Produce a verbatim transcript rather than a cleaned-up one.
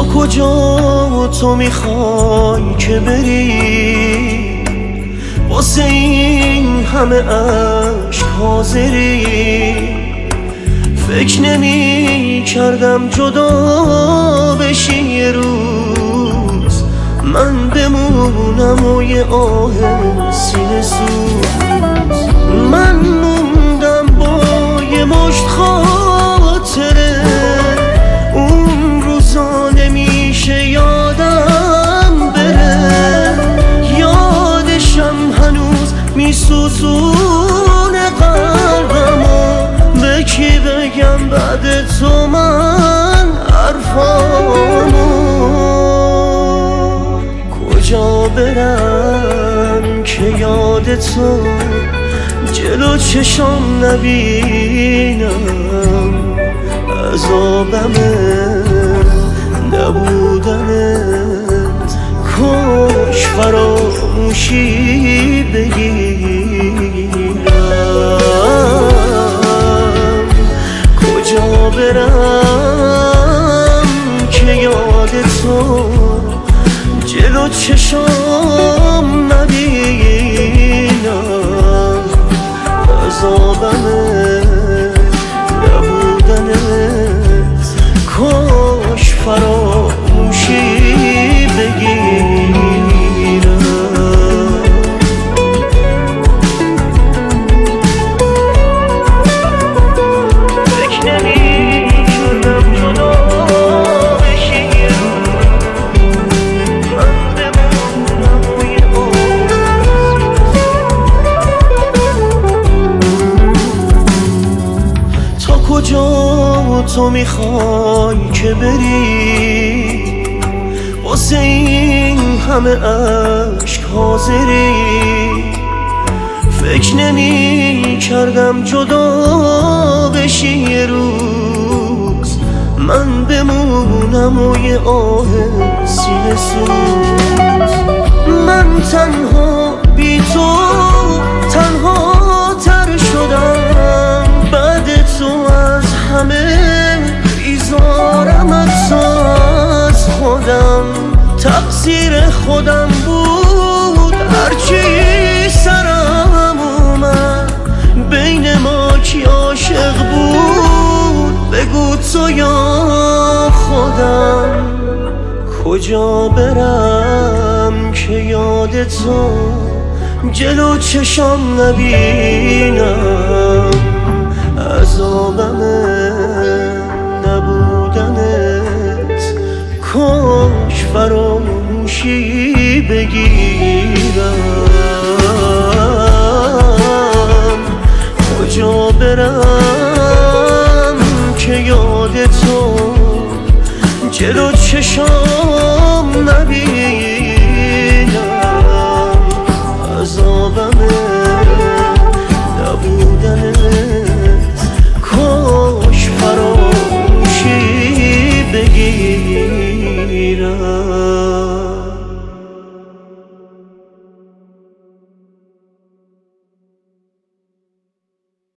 تا کجا تو میخوای که بری؟ واسه این همه عشق حاضری؟ فکر نمی کردم جدا بشی یه روز، من بمونم و یه آه سینه سوز. من موندم با یه مشت خاطره، اون روزا نمیشه یادم بره. یادشم هنوز میسوزونه قلبمو، به کی بگم بعد تو من حرفامو؟ کجا برم که یاد تو جلو چشام نبینم؟ عذابمه نبودنت، کاش فراموشی بگیرم. کجا برم که یاد تو جلو چشام نبینم؟ عذابمه نبودنت، کاش فراموشی بگیرم. فکر نمی‌کردم جدا بشی، من بمونم و یه آه. تا کجا تو میخوای که بری؟ واسه این همه عشق حاضری؟ فکر نمی کردم جدا بشی یه روز، من بمونم و یه آه سینه سوز. من تنها بی تو تنها تر شدم، بعد تو از همه بیزارم، حتی از خودم. تقصیر خودم بود هرچی سرم اومد، بین ما کی عاشق بود بگو تو یا خودم؟ کجا برم که یاد تو جلو چشام نبینم؟ عذابمه نبودنت، کاش فراموشی بگیرم. کجا برم که یاد تو جلو چشام نبینم؟